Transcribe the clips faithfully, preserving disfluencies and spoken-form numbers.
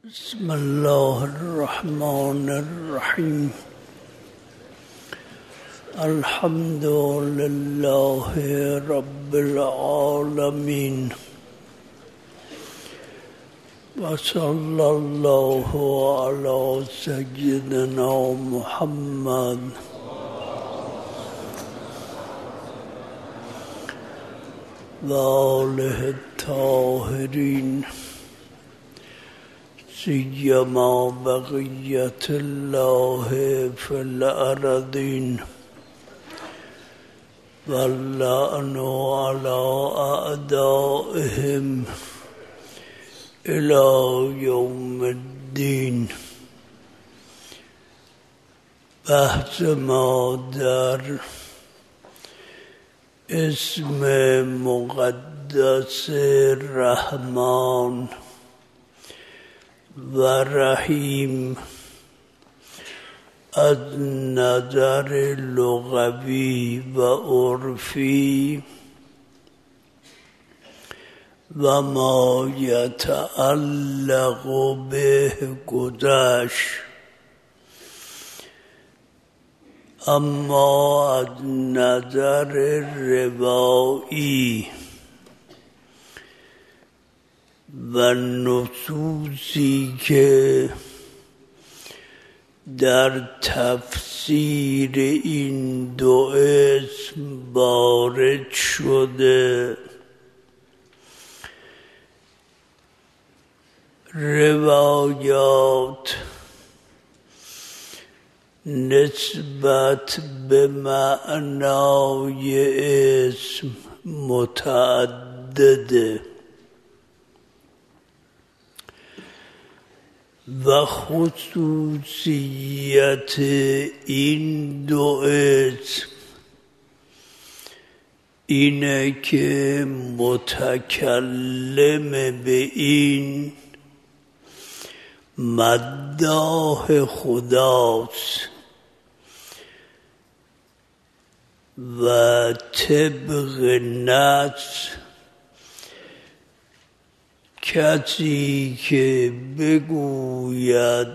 بسم الله الرحمن الرحیم. الحمد لله رب العالمین و صلی الله علی سیدنا محمد و آله الطاهرین، سیما بقیت الله فی الارضین واللعن علی اعدائهم الی یوم الدین. بحث ما در اسم مقدس رحمان و رحیم از نظر لغوی و عرفی و ما یتعلق به گذشت، اما از نظر روایی و نصوصی که در تفسیر این دو اسم وارد شده، روایات نسبت به معنای اسم متعدده و خصوصیت این دو اسم اینه که متکلم به این مداح خداست و طبق نص کسی که بگوید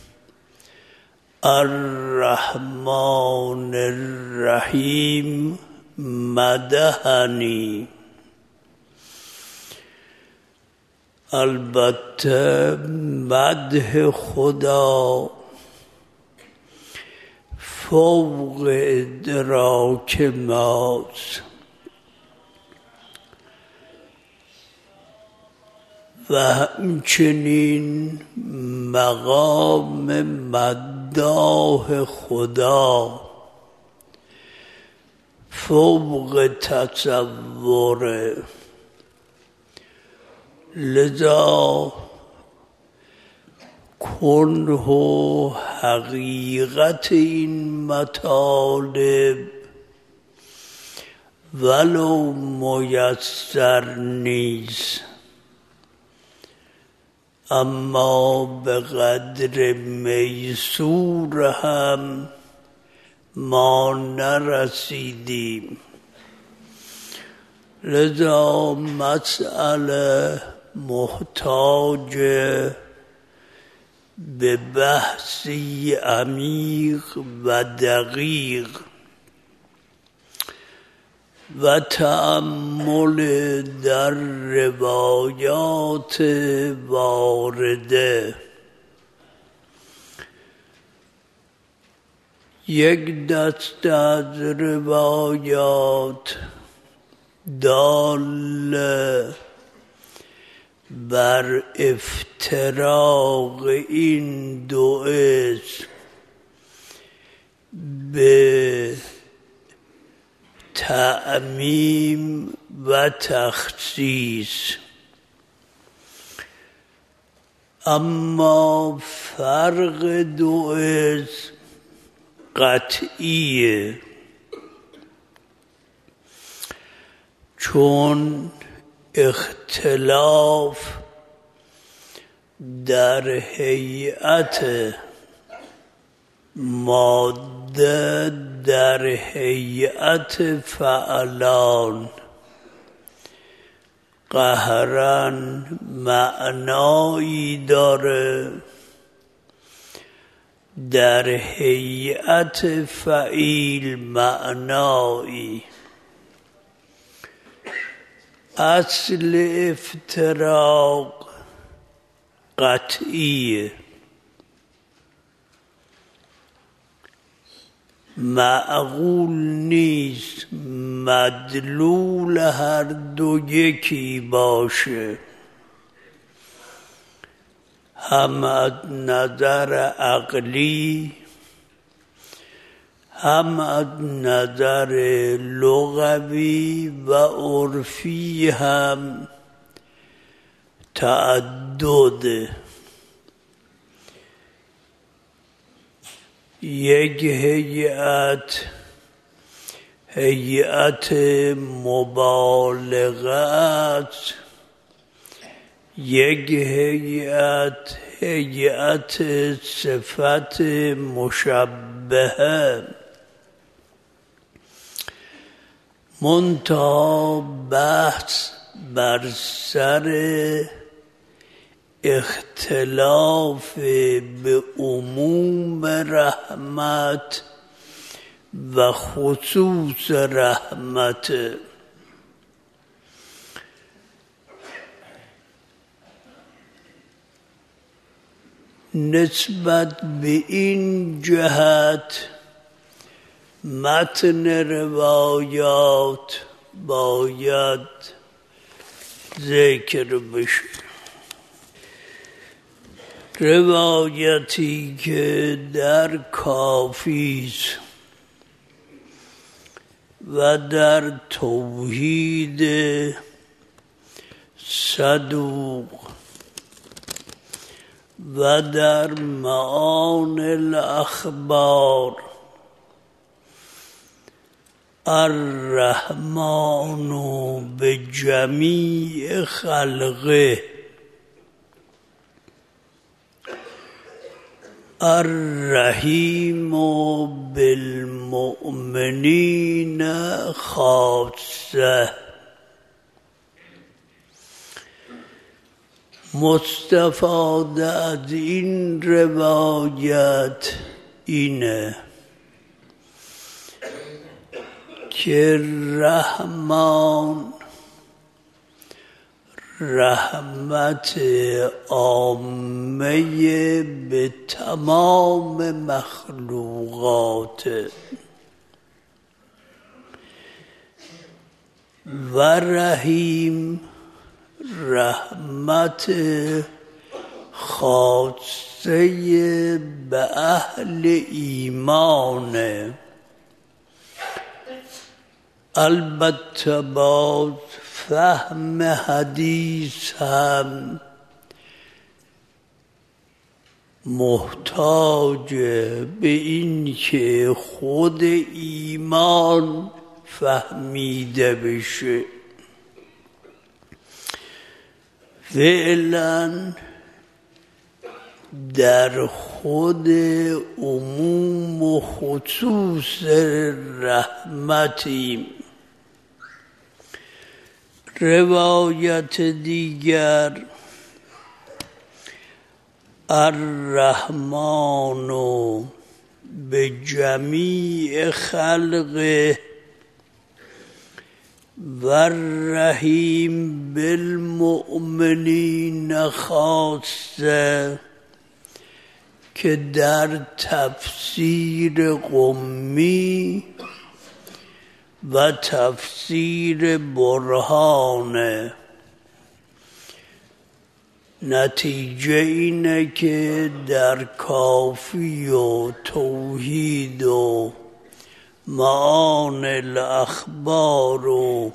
الرحمن الرحیم مدحنی، البته مدح خدا فوق ادراک ماست و همچنین مقام مداح خدا فوق تصوره. لذا کنه حقیقت این مطالب ولو میسر نیست، اما به قدر میسور هم ما نرسیدیم. لذا مسئله محتاج به بحثی عمیق و دقیق و تأمل در روایات وارده. یک دست از روایات دال بر افتراق این دو اسم به تعمیم و تخصیص، اما فرق دو اسم قطعیه، چون اختلاف در هیئت ماده در هیئت فعلان قهرن معنایی داره، در هیئت فعیل معنایی. اصل افتراق قطعیه، معقول نیست مدلول هر دو یکی باشه، هم از نظر عقلی هم از نظر لغوی و عرفی هم تعدد. یک هیئت هیئت مبالغه است، یک هیئت هیئت صفت مشبهه. منتها بحث بر سر اختلاف به عموم رحمت و خصوص رحمت. نسبت به این جهت متن روایات باید ذکر بشه. روایتی که در کافی و در توحید صدوق و در معانی الاخبار الرحمن به جمیع خلقه الرحیم بالمؤمنین خاصه. مستفاد از این روایت اینه که رحمان رحمت عامه به تمام مخلوقات و رحیم رحمت خاصه به اهل ایمان. البته باز فهم حدیث هم محتاج به این که خود ایمان فهمیده بشه. فعلا در خود عموم و خصوص رحمتیم. روایت دیگر الرحمن به جمیع خلقه و الرحیم بالمؤمنین خاصه که در تفسیر قمی و تفسیر برهانه. نتیجه اینه که در کافی و توحید و معانی الاخبار و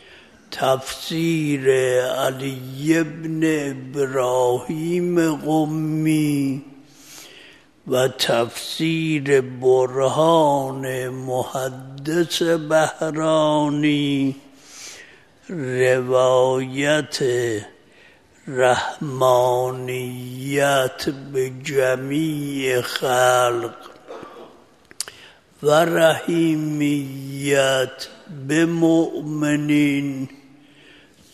تفسیر علی ابن ابراهیم قمی و تفسیر برهان محدث بهرانی روایت رحمانیت به جمیع خلق و رحیمیت به مؤمنین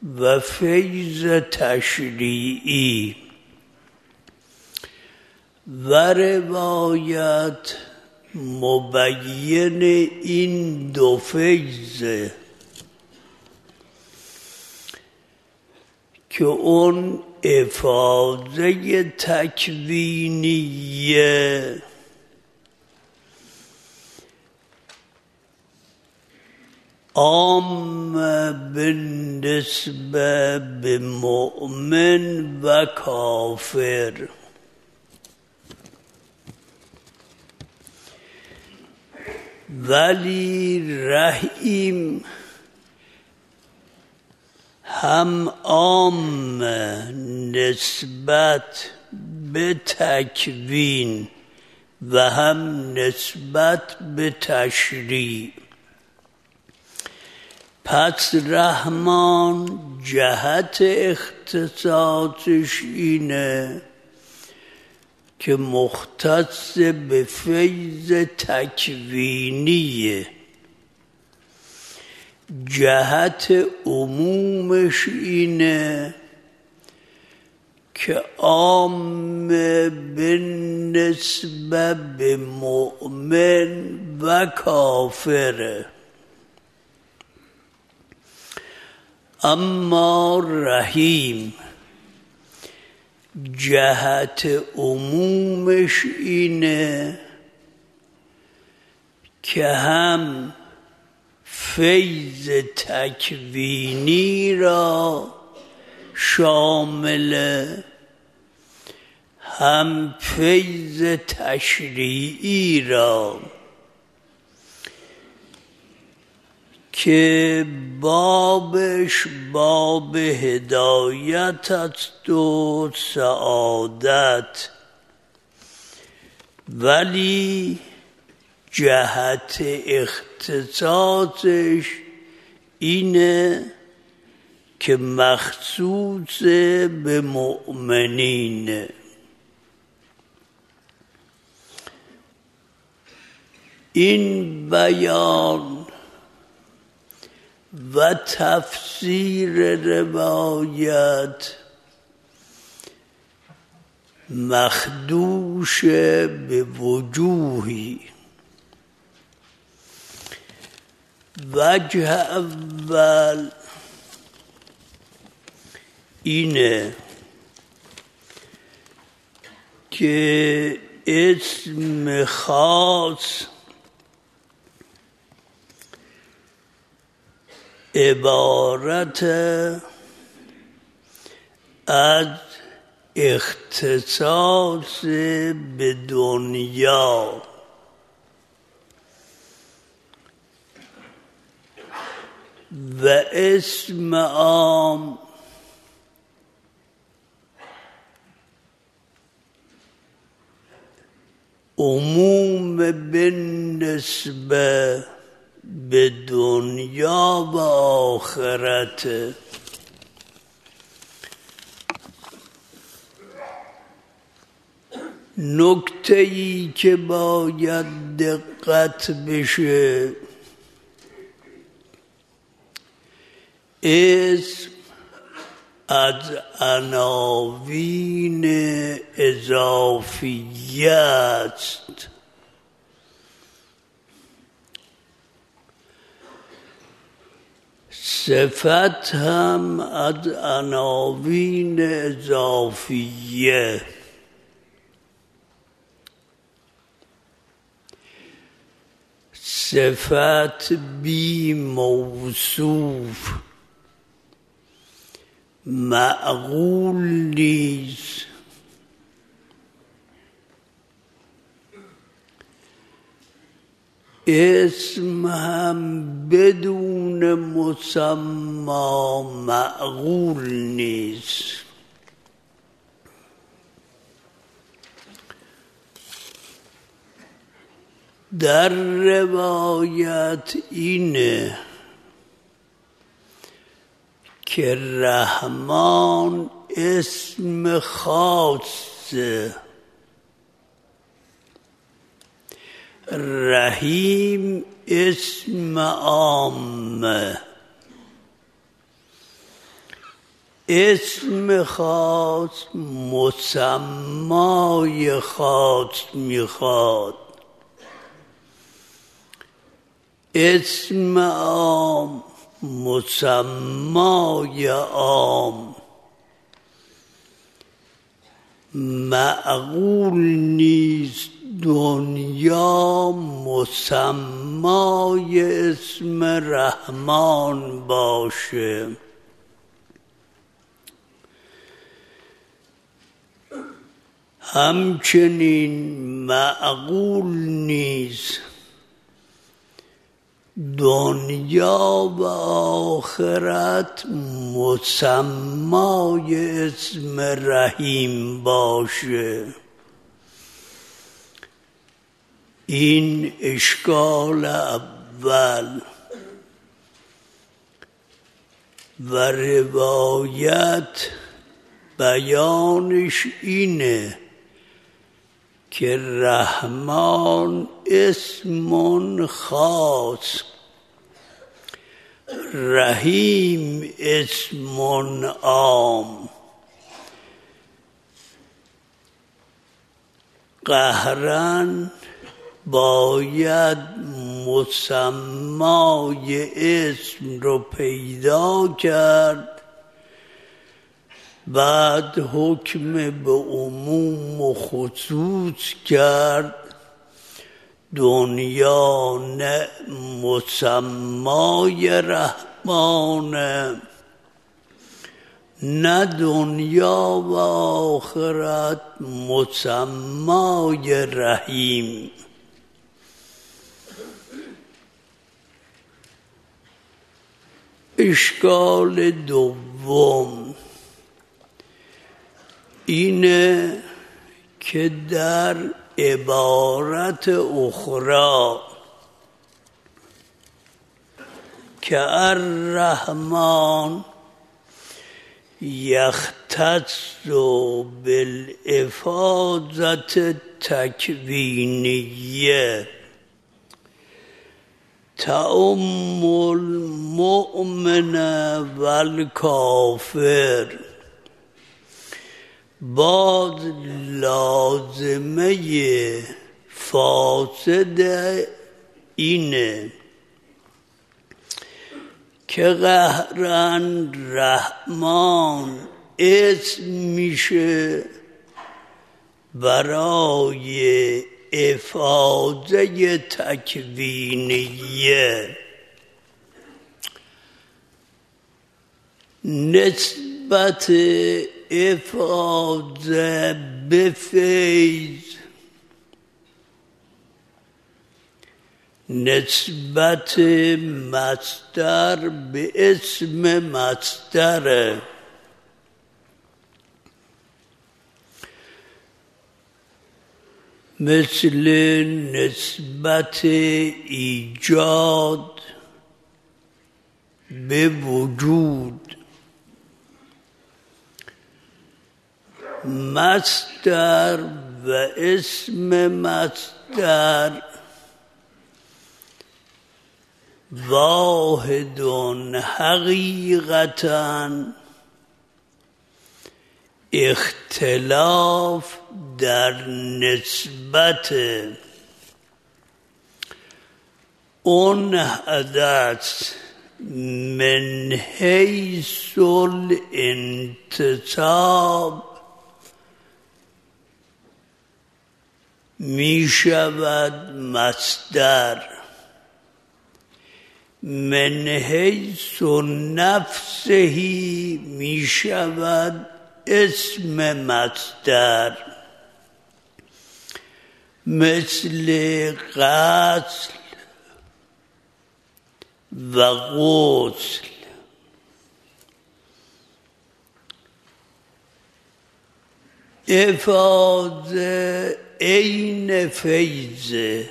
و فیض تشریعی. و روایت مبین این دو فیضه که اون افاضه تکوینیه عام بالنسبه به مؤمن و کافر، ولی رحیم هم عام نسبت به تکوین و هم نسبت به تشریع. پس رحمان جهت اختصاصش اینه که مختص به فیض تکوینیه، جهت عمومش اینه که عام بالنسبه به مؤمن و کافره. اما رحیم جهت عمومش اینه که هم فیض تکوینی را شامله، هم فیض تشریعی را، که بابش باب هدایت است و سعادت، ولی جهت اختصاصش اینه که مخصوص به مؤمنینه. این بیان و تفسیر روایت مخدوش به وجوهی. وجه اول اینه که اسم خاص عبارت از اختصاص به دنیا و اسم عام عموم بالنسبه به دنیا و آخرت. نکته‌ای که باید دقت بشه، اسم از عناوین اضافیه است. صفت هم از عناوین اضافیه. صفت بی موصوف معقول نیست. اسم هم بدون مسما معقول نیست. در روایت اینه که رحمان اسم خاصه، رحیم اسم عامه. اسم خاص مسمای خاص میخواد. اسم عام مسمای عام. معقول نیست دنیا مسمای اسم رحمان باشه. همچنین معقول نیست دنیا و آخرت مسمای اسم رحیم باشه. این اشکال اول. و روایت بیانش اینه که رحمان اسم خاص، رحیم اسم عام. قهرن باید مسمای اسم رو پیدا کرد، بعد حکم به عموم و خصوص کرد. دنیا نه مسمای رحمانه، نه دنیا و آخرت مسمای رحیم. اشکال دوم اینه که در عبارت اخرى که الرحمن یختص بالافاضة تکوینیه تعم المؤمن والکافر، باز لازمه فاسد اینه که قهرن رحمان اسم میشه برای افاضه تکوینیه. نسبت افاضه به فیض، نسبت مصدر به اسم مصدر. مثل نسبت ایجاد به وجود. مصدر و اسم مصدر واحد حقیقتاً، اختلاف در نسبت. اون حدث من حیث الانتصاب می شود مصدر، من حیث نفسهی می شود اسم مصدر. مثل غسل و غسل. افاضه عین فیضه،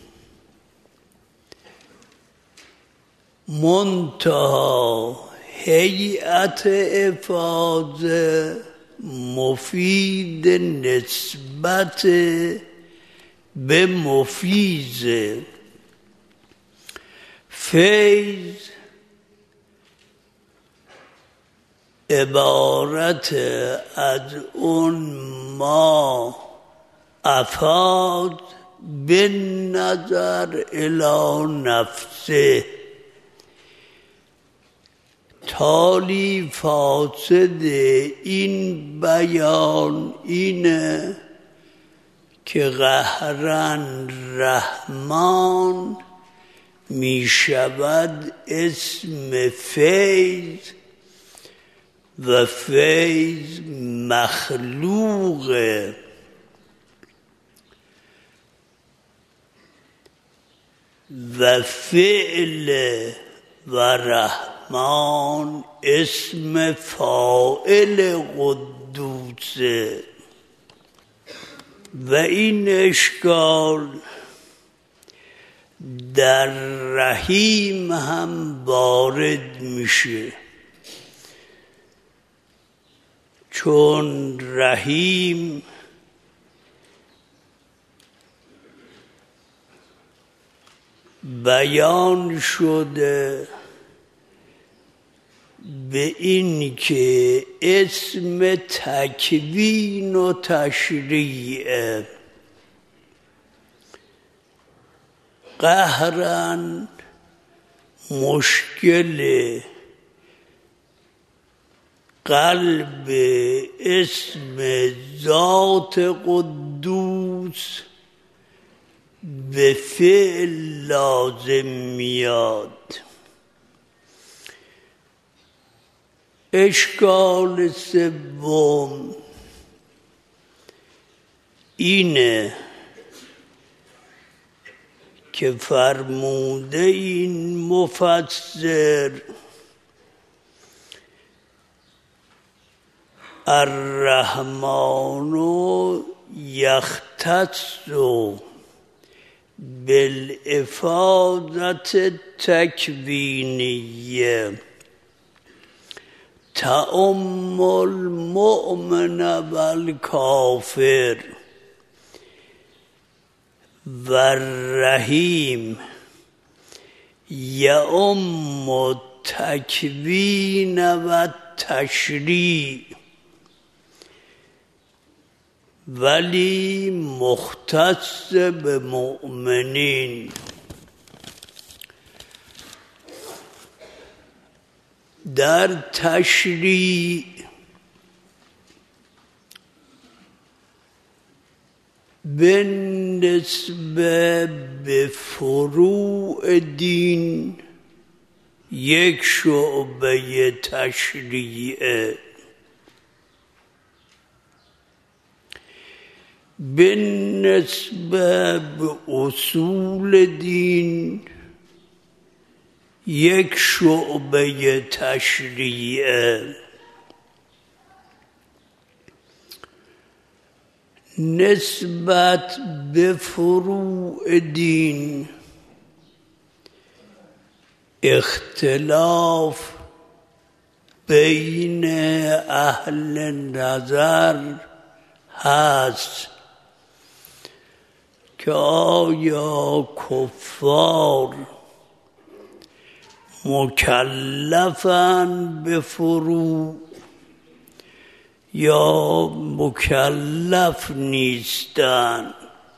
منتها هیئت افاضه مفید نسبت به مفیضه. فیض عبارت از اون ما افاد به نظر الی نفسه. تالی فاسد این بیان اینه که قهرن رحمان می شود اسم فیض و فیض مخلوقه. و فعل و رحمان اسم فاعل قدوسه. و این اشکال در رحیم هم وارد میشه، چون رحیم بیان شده به این که اسم تکوین و تشریع. قهرن مشکل قلب اسم ذات قدوس به فعل لازم میاد. اشکال سوم اینه که فرموده این مفسر الرحمن یختص بالافاضة تکوینیه تعم المؤمن والکافر. و الرحیم یعم تکوین و تشریع ولی مختص به مؤمنین. در تشریع به نسبه به فروع دین یک شعبه تشریعه، به نسبه به اصول دین یک شعبه تشریعه. نسبت به فروع دین اختلاف بین اهل نظر هست که آیا کفار مکلفن به فروع یا مکلف نیستن.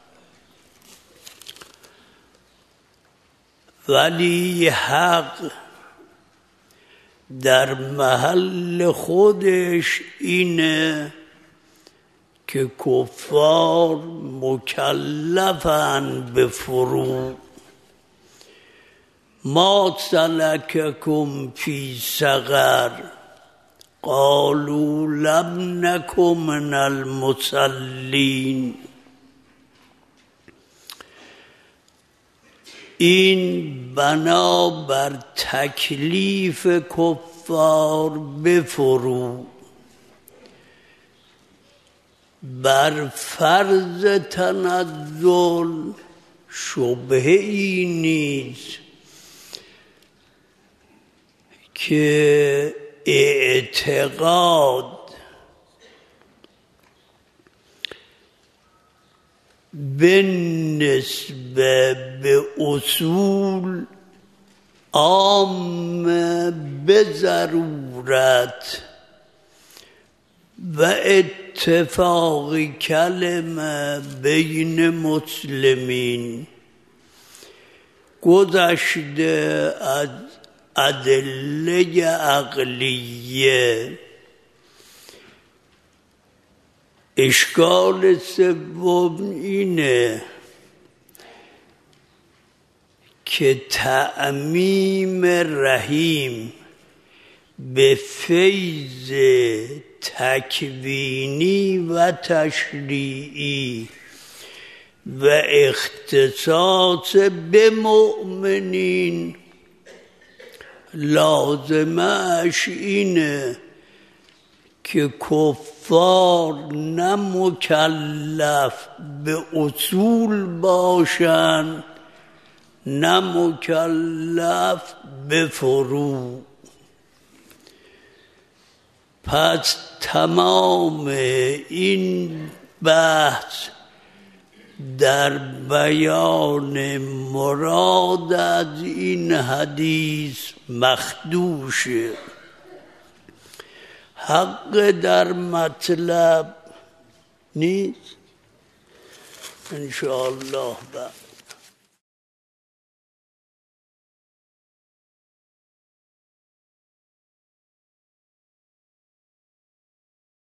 ولی حق در محل خودش اینه که کفار مکلفن به فروع. ما سلککم فی سقر قالوا لم نک من المصلین. این بنا بر تکلیف کفار به فروع، بر فرض تنزل شبهه‌ای نیست که اعتقاد به نسبه به اصول عام به ضرورت و اتفاق کلمه بین مسلمین گذشته از ادله عقلیه. اشکال سوم اینه که تعمیم رحیم به فیض تکوینی و تشریعی و اختصاص به مؤمنین لازمش اینه که کفار نه مکلف به اصول باشن نه مکلف به فروع. پس تمام این بحث در بیان مراد از این حدیث مخدوشه. حق در مطلب نیست. انشاءالله بعد